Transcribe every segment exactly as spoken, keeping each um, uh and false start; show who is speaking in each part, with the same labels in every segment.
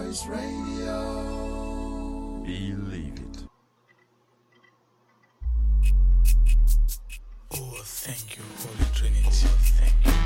Speaker 1: Voice Radio.
Speaker 2: Believe it.
Speaker 3: Oh, thank you, Holy Trinity. Thank you.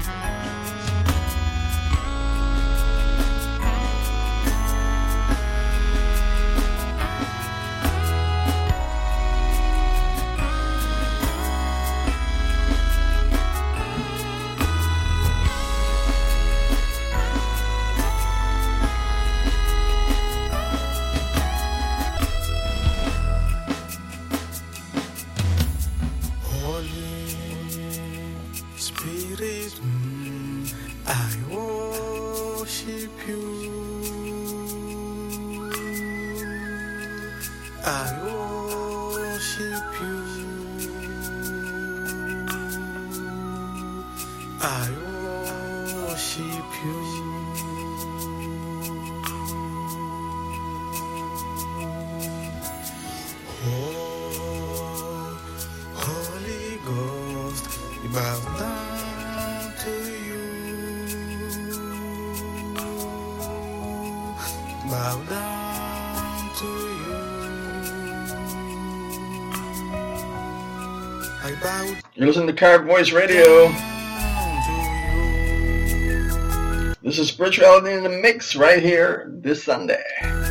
Speaker 2: You listen to Carved Voice Radio. This is Spirituality in the Mix right here this Sunday.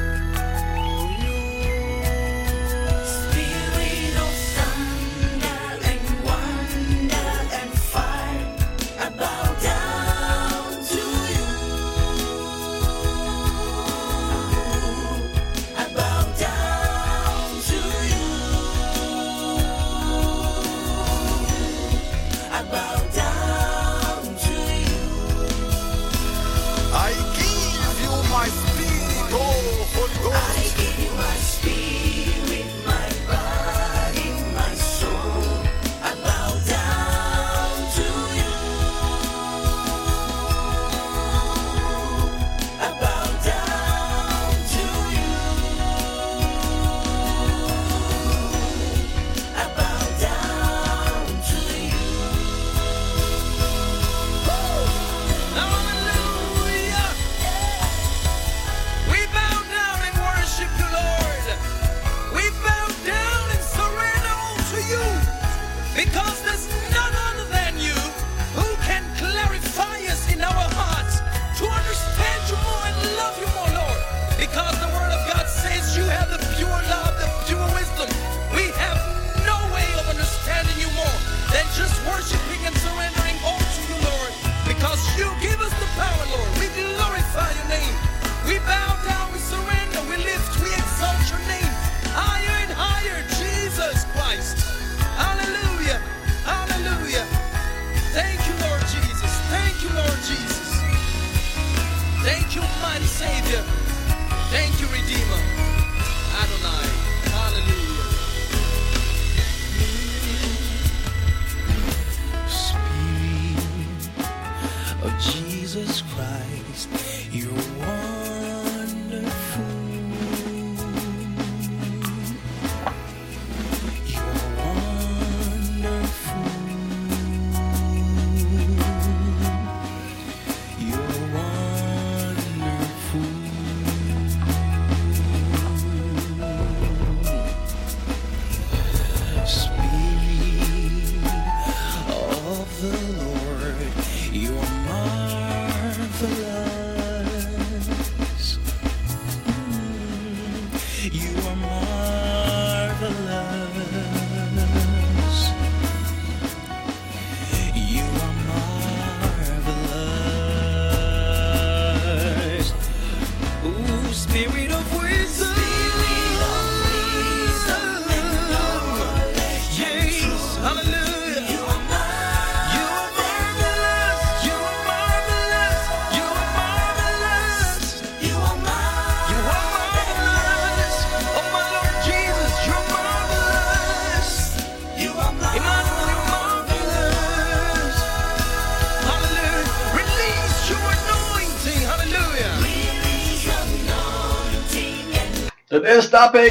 Speaker 2: Today's topic.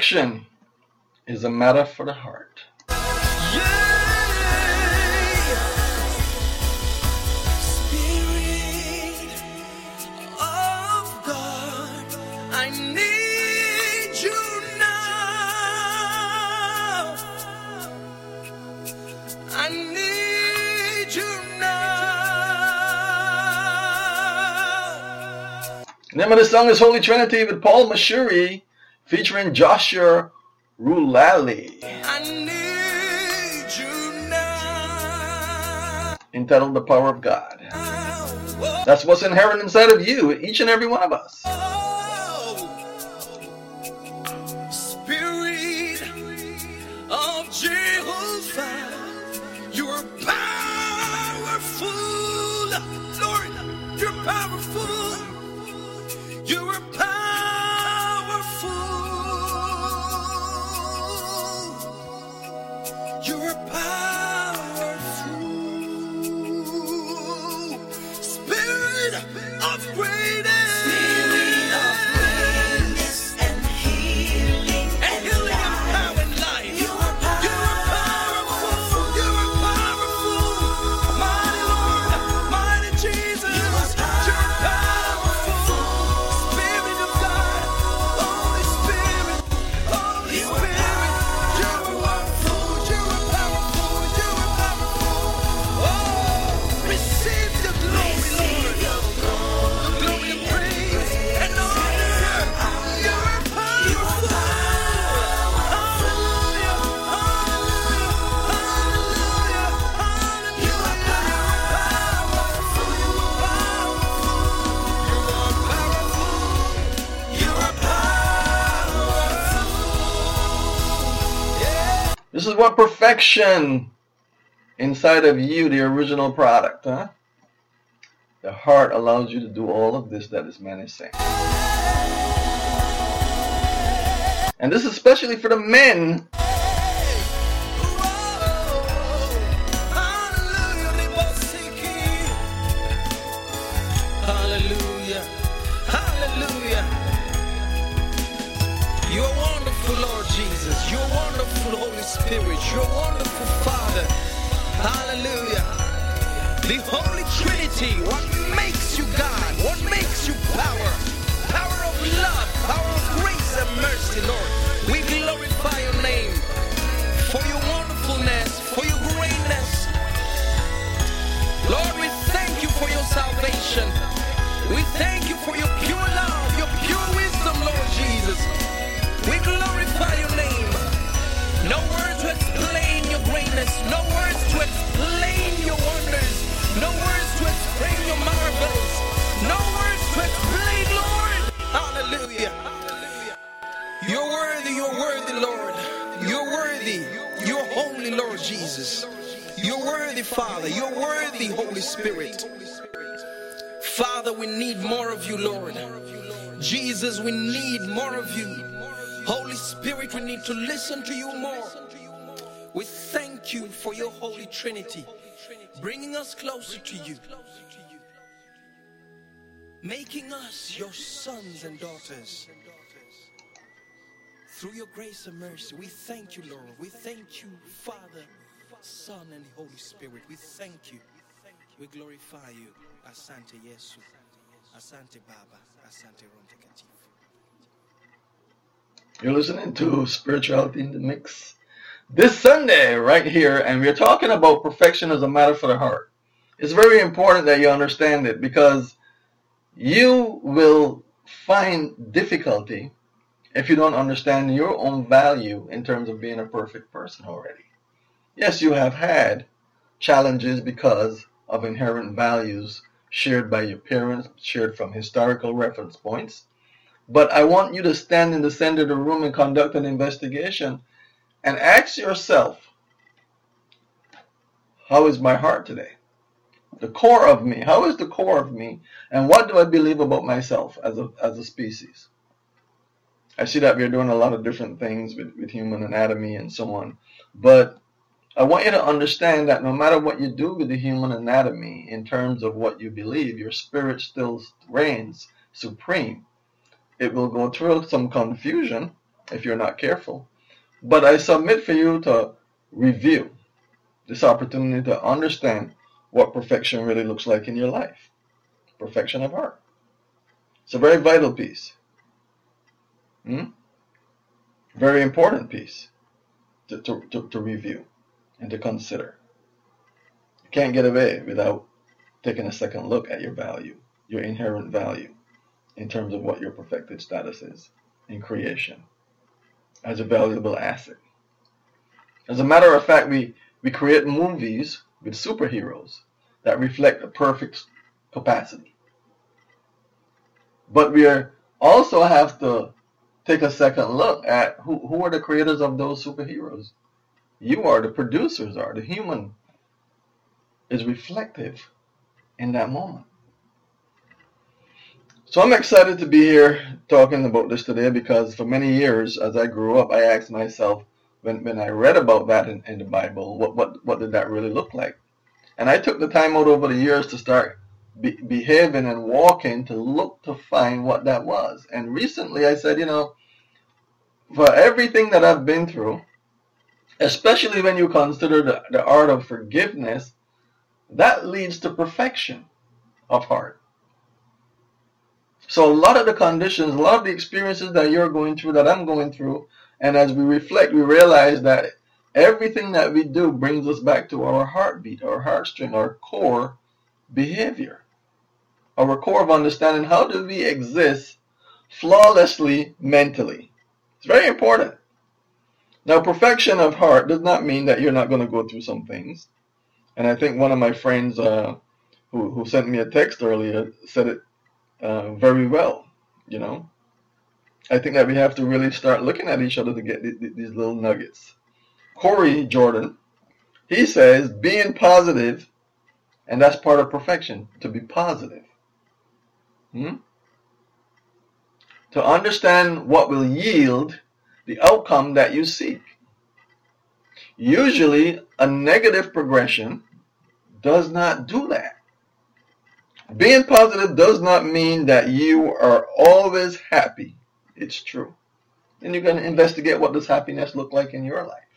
Speaker 2: perfection is a matter for the heart. The name of the song is Holy Trinity with Paul Mashuri featuring Joshua Rulali.
Speaker 3: I need you now.
Speaker 2: Entitled The Power of God. That's what's inherent inside of you, each and every one of us.
Speaker 3: Spirit of Jehovah, you are powerful. Lord, you're powerful. You are powerful. You are powerful. Spirit of greatness. Spirit of greatness and healing and, and healing life. And power and life. You are powerful. You are powerful. You are powerful. Mighty Lord, mighty Jesus. You are powerful. Spirit of God, Holy Spirit, Holy Spirit. You are powerful. You are powerful. You are powerful. Oh, receive the glory, Lord. The glory and praise and honor. You are powerful. Hallelujah. Hallelujah. Hallelujah. You are powerful. You are powerful. You are powerful. Yeah.
Speaker 2: This is what perfection inside of you, the original product, huh? The heart allows you to do all of this that this man is saying. And this is especially for the men.
Speaker 3: Hallelujah. Hallelujah. You're wonderful, Lord Jesus. You're wonderful, Holy Spirit. You're wonderful, Father. Hallelujah. The Holy Trinity. What makes you God? What makes you power? Power of love, power of grace and mercy, Lord. We glorify your name for your wonderfulness, for your greatness. Lord, we thank you for your salvation. We thank you for your pure love, your pure wisdom, Lord Jesus. We glorify your name. No words to explain your greatness. No words to explain your wonders. No words to explain your marvels. No words to explain, Lord. Hallelujah. You're worthy, you're worthy, Lord. You're worthy. You're holy, Lord Jesus. You're worthy, Father. You're worthy, Holy Spirit. Father, we need more of you, Lord. Jesus, we need more of you. Holy Spirit, we need to listen to you more. We thank you for your Holy Trinity, bringing us closer to you, making us your sons and daughters. Through your grace and mercy, we thank you, Lord. We thank you, Father, Son, and Holy Spirit. We thank you. We glorify you. Asante Yesu. Asante Baba. Asante Rontekatifu.
Speaker 2: You're listening to Spirituality in the Mix this Sunday right here, and we're talking about perfection as a matter for the heart. It's very important that you understand it, because you will find difficulty if you don't understand your own value in terms of being a perfect person already. Yes, you have had challenges because of inherent values shared by your parents, shared from historical reference points. But I want you to stand in the center of the room and conduct an investigation and ask yourself, how is my heart today? The core of me. How is the core of me? And what do I believe about myself as a, as a species? I see that we're doing a lot of different things with, with human anatomy and so on. But I want you to understand that no matter what you do with the human anatomy in terms of what you believe, your spirit still reigns supreme. It will go through some confusion if you're not careful. But I submit for you to review this opportunity to understand what perfection really looks like in your life. Perfection of heart. It's a very vital piece. Hmm? Very important piece to, to, to, to review and to consider. You can't get away without taking a second look at your value, your inherent value, in terms of what your perfected status is in creation as a valuable asset. As a matter of fact, we, we create movies with superheroes that reflect a perfect capacity. But we are also have to take a second look at who, who are the creators of those superheroes. You are, the producers are, the human is reflective in that moment. So I'm excited to be here talking about this today, because for many years as I grew up, I asked myself, when, when I read about that in, in the Bible, what, what, what did that really look like? And I took the time out over the years to start be, behaving and walking to look to find what that was. And recently I said, you know, for everything that I've been through, especially when you consider the, the art of forgiveness, that leads to perfection of heart. So a lot of the conditions, a lot of the experiences that you're going through, that I'm going through, and as we reflect, we realize that everything that we do brings us back to our heartbeat, our heartstring, our core behavior, our core of understanding how do we exist flawlessly mentally. It's very important. Now, perfection of heart does not mean that you're not going to go through some things. And I think one of my friends uh, who, who sent me a text earlier said it uh, very well, you know. I think that we have to really start looking at each other to get th- th- these little nuggets. Corey Jordan, he says, being positive, and that's part of perfection, to be positive. Hmm? To understand what will yield the outcome that you seek. Usually, a negative progression does not do that. Being positive does not mean that you are always happy. It's true. Then you're going to investigate what does happiness look like in your life.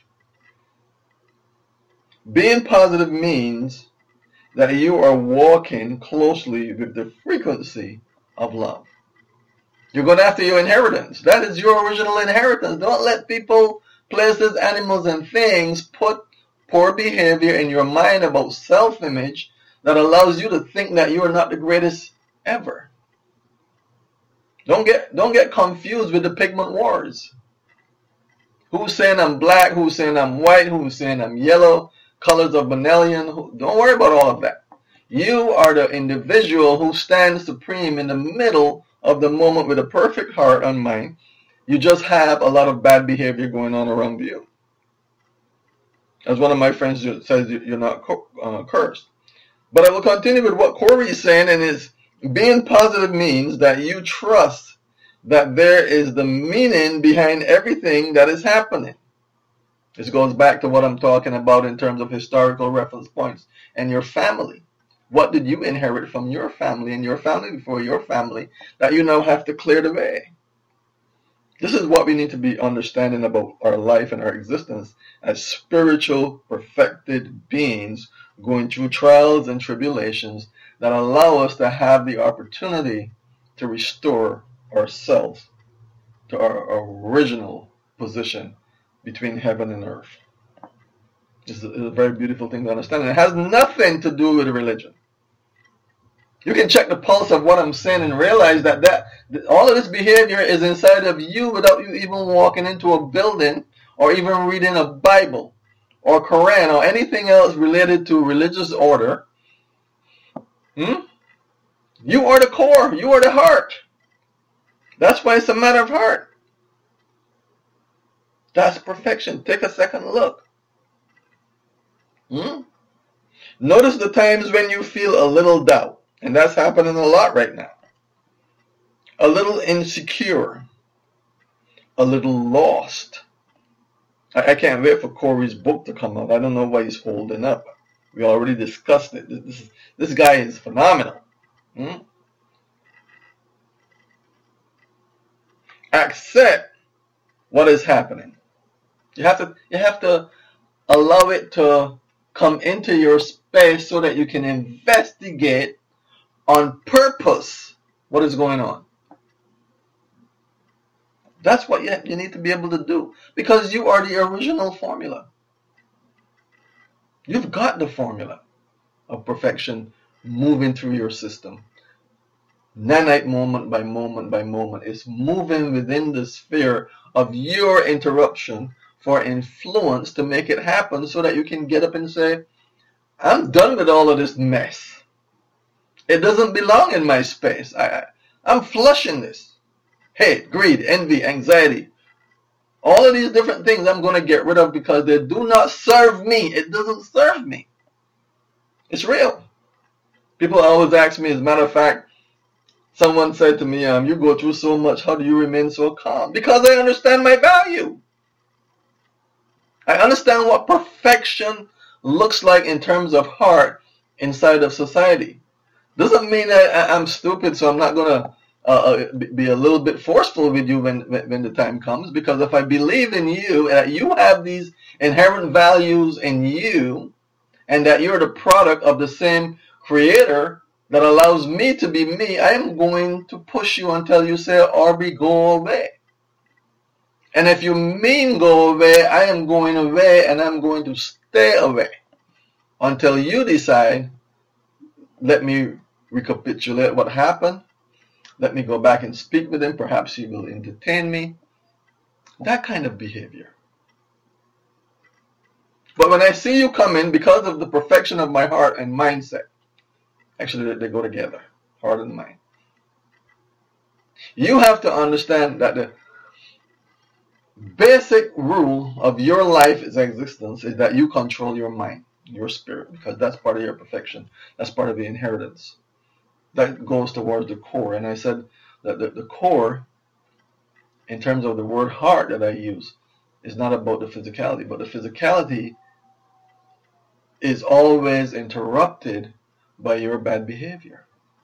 Speaker 2: Being positive means that you are walking closely with the frequency of love. You're going after your inheritance. That is your original inheritance. Don't let people, places, animals, and things put poor behavior in your mind about self-image that allows you to think that you are not the greatest ever. Don't get, don't get confused with the pigment wars. Who's saying I'm black? Who's saying I'm white? Who's saying I'm yellow? Colors of Benellian? Who, don't worry about all of that. You are the individual who stands supreme in the middle of the moment with a perfect heart and mind. You just have a lot of bad behavior going on around you. As one of my friends says, you're not uh, cursed. But I will continue with what Corey is saying, and is being positive means that you trust that there is the meaning behind everything that is happening. This goes back to what I'm talking about in terms of historical reference points and your family. What did you inherit from your family and your family before your family that you now have to clear the way? This is what we need to be understanding about our life and our existence as spiritual, perfected beings going through trials and tribulations that allow us to have the opportunity to restore ourselves to our original position between heaven and earth. This is a very beautiful thing to understand. And it has nothing to do with religion. You can check the pulse of what I'm saying and realize that, that all of this behavior is inside of you without you even walking into a building or even reading a Bible or Quran or anything else related to religious order. Hmm? You are the core. You are the heart. That's why it's a matter of heart. That's perfection. Take a second look. Hmm? Notice the times when you feel a little doubt. And that's happening a lot right now. A little insecure. A little lost. I, I can't wait for Corey's book to come out. I don't know why he's holding up. We already discussed it. This, this, this guy is phenomenal. Hmm? Accept what is happening. You have to you have to allow it to come into your space so that you can investigate on purpose what is going on. That's what you, you need to be able to do, because you are the original formula. You've got the formula of perfection moving through your system. Nanite, moment by moment by moment, is moving within the sphere of your interruption for influence to make it happen, so that you can get up and say, I'm done with all of this mess. It doesn't belong in my space. I, I'm flushing this. Hate, greed, envy, anxiety. All of these different things I'm going to get rid of because they do not serve me. It doesn't serve me. It's real. People always ask me, as a matter of fact, someone said to me, um, you go through so much, how do you remain so calm? Because I understand my value. I understand what perfection looks like in terms of heart inside of society. Doesn't mean that I'm stupid, so I'm not going to uh, be a little bit forceful with you when, when the time comes. Because if I believe in you, and that you have these inherent values in you, and that you're the product of the same creator that allows me to be me, I am going to push you until you say, Arby, go away. And if you mean go away, I am going away, and I'm going to stay away until you decide, let me recapitulate what happened. Let me go back and speak with him. Perhaps he will entertain me. That kind of behavior. But when I see you come in, because of the perfection of my heart and mindset, actually they go together, heart and mind. You have to understand that the basic rule of your life's existence is that you control your mind, your spirit, because that's part of your perfection. That's part of the inheritance. That goes towards the core. And I said that the, the core, in terms of the word heart that I use, is not about the physicality, but the physicality is always interrupted by your bad behavior.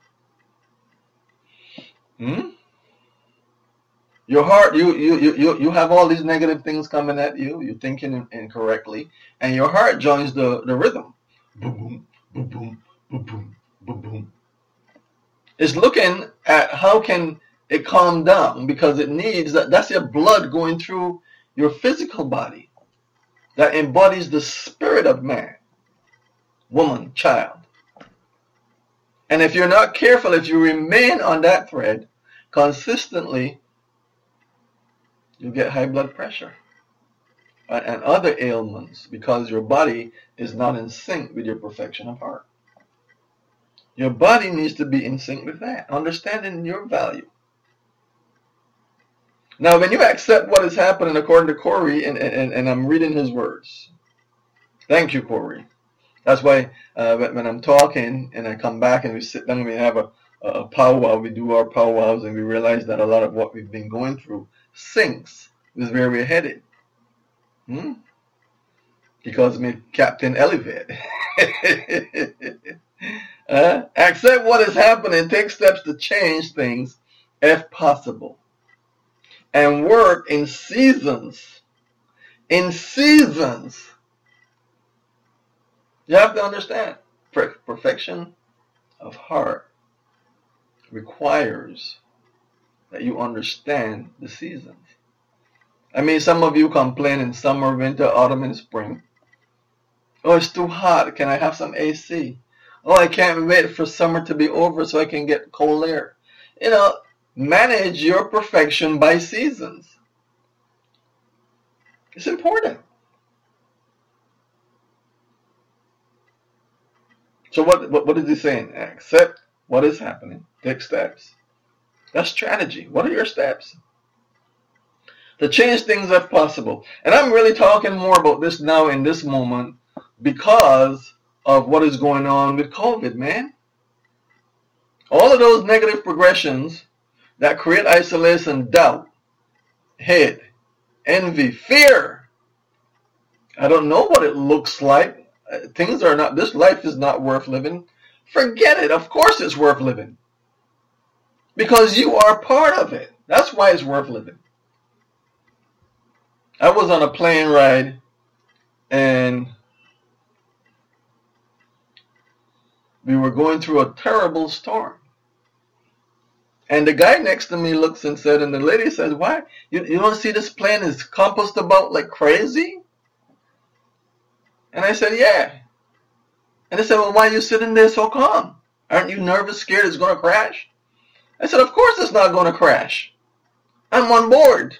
Speaker 2: Hmm? Your heart, you, you, you, you have all these negative things coming at you. You're thinking incorrectly. And your heart joins the, the rhythm. Boom, boom, boom, boom, boom, boom, boom, boom. It's looking at how can it calm down, because it needs that. That's your blood going through your physical body that embodies the spirit of man, woman, child. And if you're not careful, if you remain on that thread consistently, you get high blood pressure and other ailments, because your body is not in sync with your perfection of heart. Your body needs to be in sync with that, understanding your value. Now, when you accept what is happening according to Corey, and, and, and I'm reading his words. Thank you, Corey. That's why uh, when I'm talking and I come back and we sit down and we have a, a powwow, we do our powwows, and we realize that a lot of what we've been going through syncs with where we're headed. Hmm? Because me Captain Elevate. uh, accept what is happening. Take steps to change things if possible. And work in seasons. In seasons. You have to understand. Perfection of heart requires that you understand the seasons. I mean, some of you complain in summer, winter, autumn, and spring. Oh, it's too hot. Can I have some A C? Oh, I can't wait for summer to be over so I can get cold air. You know, manage your perfection by seasons. It's important. So what, what, what is he saying? Accept what is happening. Take steps. That's strategy. What are your steps? To change things if possible. And I'm really talking more about this now in this moment because of what is going on with COVID, man. All of those negative progressions that create isolation, doubt, hate, envy, fear. I don't know what it looks like. Things are not, this life is not worth living. Forget it. Of course it's worth living. Because you are part of it. That's why it's worth living. I was on a plane ride, and we were going through a terrible storm. And the guy next to me looks and said, and the lady says, why? You, you don't see this plane is compassed about like crazy? And I said, yeah. And they said, well, why are you sitting there so calm? Aren't you nervous, scared it's going to crash? I said, of course it's not going to crash. I'm on board.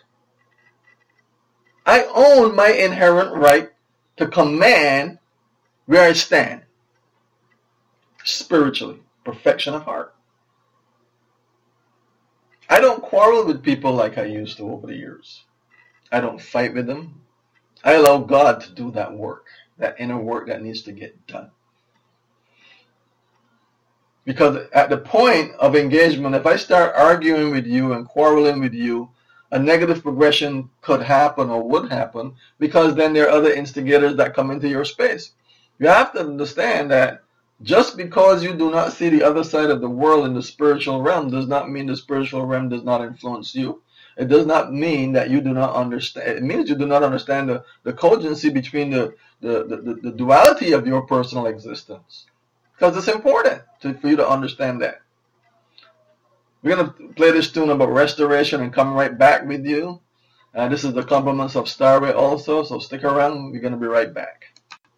Speaker 2: I own my inherent right to command where I stand. Spiritually, perfection of heart. I don't quarrel with people like I used to over the years. I don't fight with them. I allow God to do that work, that inner work that needs to get done. Because at the point of engagement, if I start arguing with you and quarreling with you, a negative progression could happen or would happen, because then there are other instigators that come into your space. You have to understand that just because you do not see the other side of the world in the spiritual realm does not mean the spiritual realm does not influence you. It does not mean that you do not understand. It means you do not understand the, the cogency between the, the, the, the duality of your personal existence. Because it's important to, for you to understand that. We're going to play this tune about restoration and come right back with you. Uh, this is the compliments of Starway also, so stick around. We're going to be right back.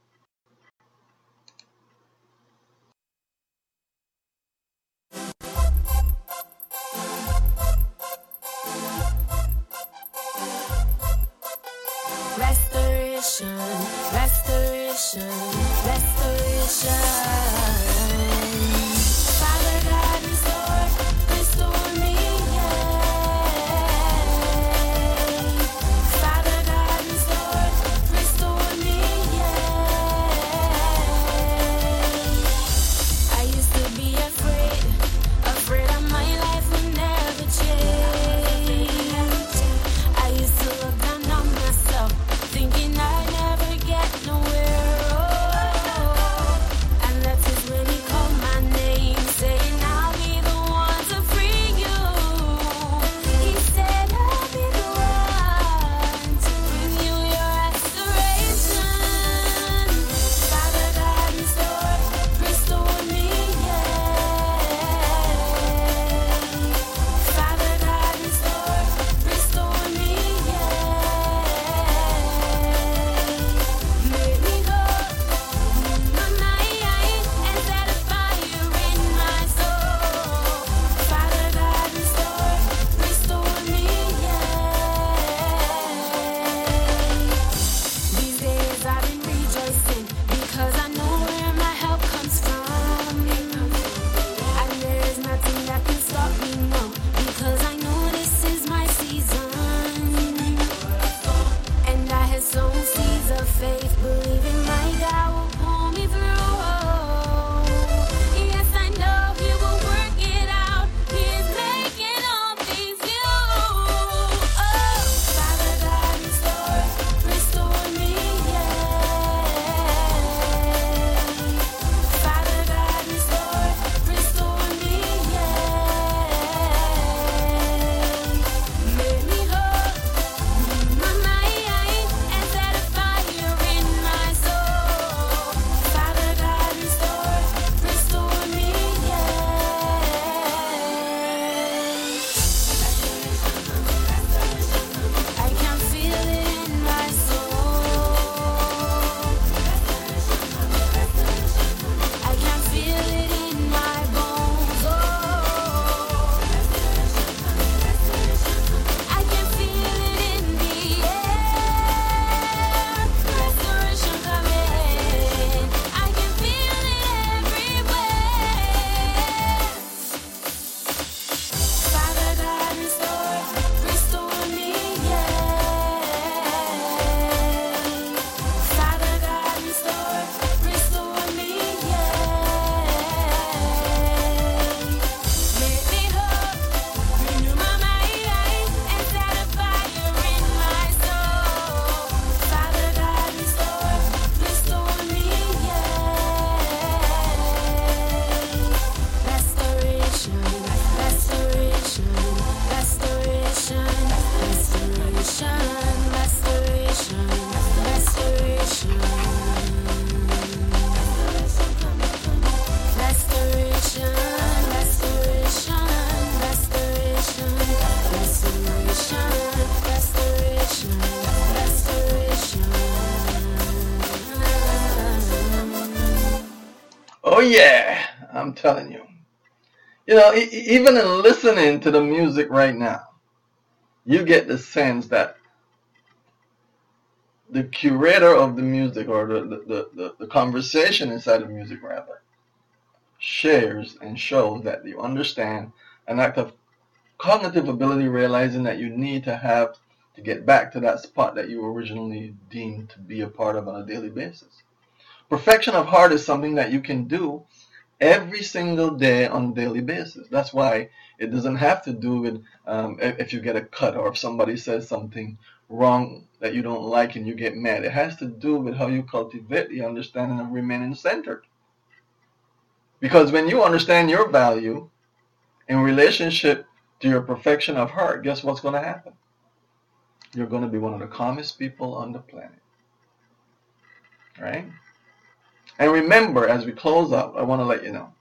Speaker 1: Restoration, restoration, restoration. Father God, restore, restore me, yeah. Father God, restore, restore me, yeah. I used to be afraid, afraid of my life would never change. I used to look down on myself, thinking I'd never get nowhere, oh, and that is
Speaker 2: Oh yeah, I'm telling you. You know, e- e- even in listening to the music right now, you get the sense that the curator of the music, or the, the, the, the, the conversation inside the music rather, shares and shows that you understand an act of cognitive ability, realizing that you need to have to get back to that spot that you originally deemed to be a part of on a daily basis. Perfection of heart is something that you can do every single day on a daily basis. That's why it doesn't have to do with um, if, if you get a cut or if somebody says something wrong that you don't like and you get mad. It has to do with how you cultivate the understanding of remaining centered. Because when you understand your value in relationship to your perfection of heart, guess what's going to happen? You're going to be one of the calmest people on the planet. Right? And remember, as we close out, I want to let you know,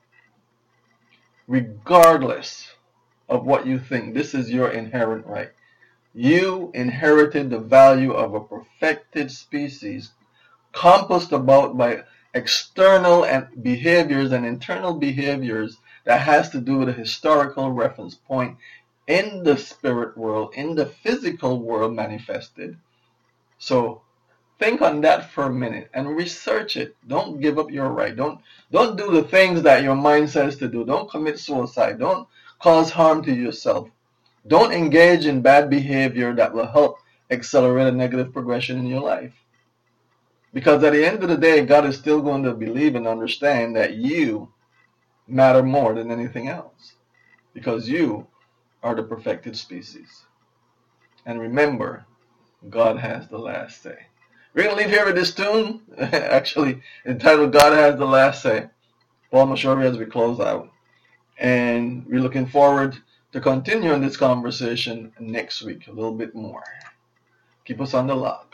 Speaker 2: regardless of what you think, this is your inherent right. You inherited the value of a perfected species, compassed about by external and behaviors and internal behaviors that has to do with a historical reference point in the spirit world, in the physical world manifested. So think on that for a minute and research it. Don't give up your right. Don't don't do the things that your mind says to do. Don't commit suicide. Don't cause harm to yourself. Don't engage in bad behavior that will help accelerate a negative progression in your life. Because at the end of the day, God is still going to believe and understand that you matter more than anything else. Because you are the perfected species. And remember, God has the last say. We're going to leave here with this tune, actually entitled God Has the Last Say. Paul Mashori as we close out. And we're looking forward to continuing this conversation next week, a little bit more. Keep us on the log.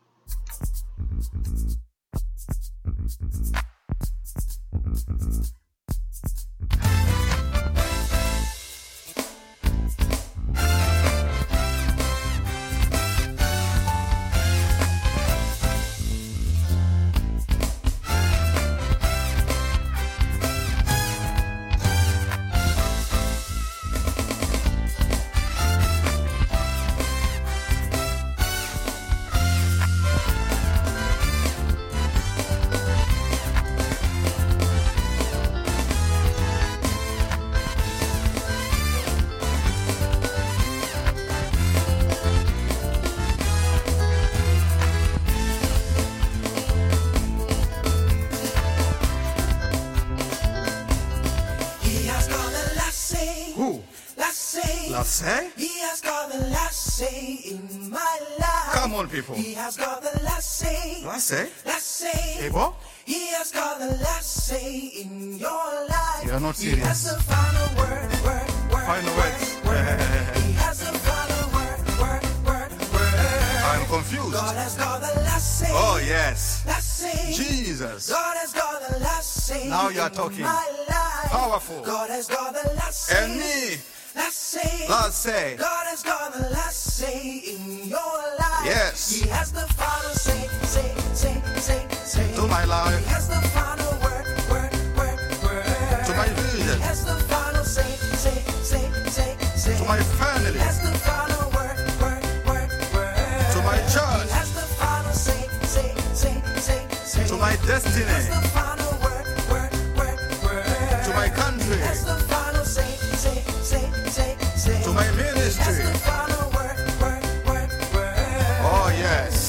Speaker 4: Say?
Speaker 5: He has got the last say in my life.
Speaker 4: Come on, people.
Speaker 5: He has got the last say.
Speaker 4: Last say?
Speaker 5: Last say.
Speaker 4: Ebo?
Speaker 5: He has got the last say in your life.
Speaker 4: You are not serious.
Speaker 5: He has the final word, word, word.
Speaker 4: Final
Speaker 5: word,
Speaker 4: words.
Speaker 5: word. He has the final word, word, word, word.
Speaker 4: I'm confused.
Speaker 5: God has got the last say.
Speaker 4: Oh, yes.
Speaker 5: Last say.
Speaker 4: Jesus.
Speaker 5: God has got the last say.
Speaker 4: Now you are
Speaker 5: in
Speaker 4: talking.
Speaker 5: My life.
Speaker 4: Powerful.
Speaker 5: God has got the last say.
Speaker 4: And me.
Speaker 5: Last say.
Speaker 4: Last say.
Speaker 5: God has got the last say in your life.
Speaker 4: Yes.
Speaker 5: He has the final say, say, say, say, say.
Speaker 4: To my life.
Speaker 5: He has the final word, word, word, word.
Speaker 4: To my vision.
Speaker 5: He has the final say, say, say, say, say.
Speaker 4: To my family.
Speaker 5: He has the final word, word, word, word.
Speaker 4: To my church.
Speaker 5: He has the final say, say, say, say, say.
Speaker 4: To my destiny.
Speaker 5: He has the final word, word, word, word.
Speaker 4: To my country.
Speaker 5: He has the final say, say, say, say, say.
Speaker 4: To my
Speaker 5: He
Speaker 4: ministry.
Speaker 5: has the final word, word, word, word.
Speaker 4: Oh, yes.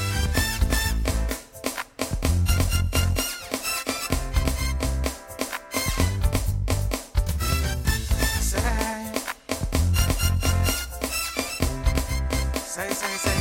Speaker 4: Say, say, say, say.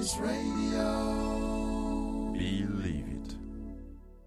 Speaker 6: Voice Radio.